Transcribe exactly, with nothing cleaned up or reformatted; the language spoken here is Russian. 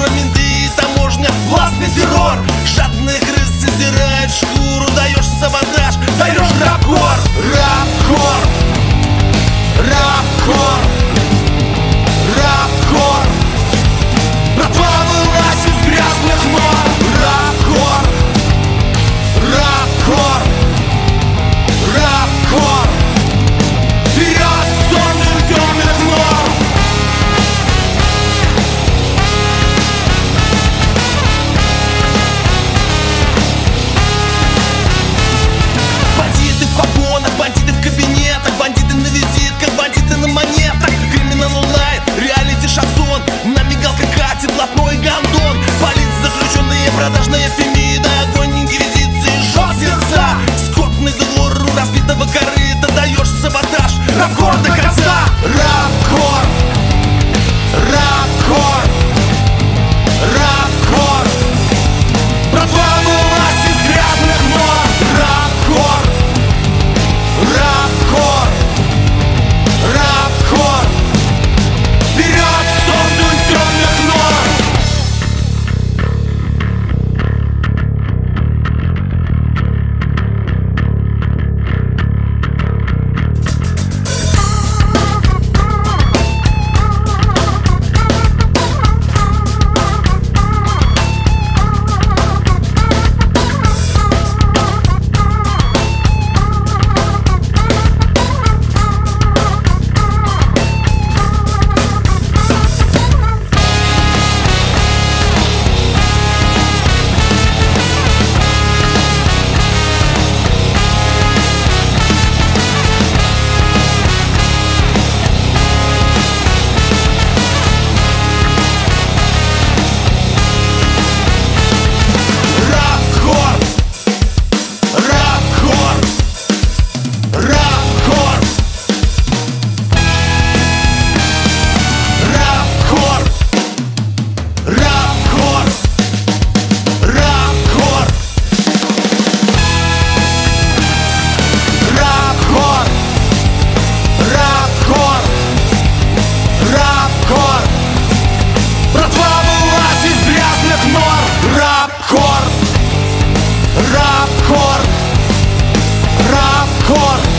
прокуратура, менты и таможня, властный террор. Жадные крысы сдирают шкуру, даешь саботаж, даешь рабкор. Рабкор, рабкор, рабкор. Братва вылазь из грязных нор. Рабкор, рабкор, рабкор. Вперед, солнце из темных нор. Бандиты в погонах, бандиты в кабинетах, бандиты на визитках, бандиты на монетах. Криминал онлайн, реалити шансон. На мигалках катит блатной гондон. Полиция, заключенные, продажная фемида. Огонь инквизиции, жжет сердца. Скотный двор у разбитого корыта, даешь саботаж, рабкор до конца. Рабкор, рабкор, рабкор. Братва вылазь из грязных нор. Рабкор, рабкор, рабкор. Вперед, к солнцу из темных нор. Рабкор, рабкор, рабкор.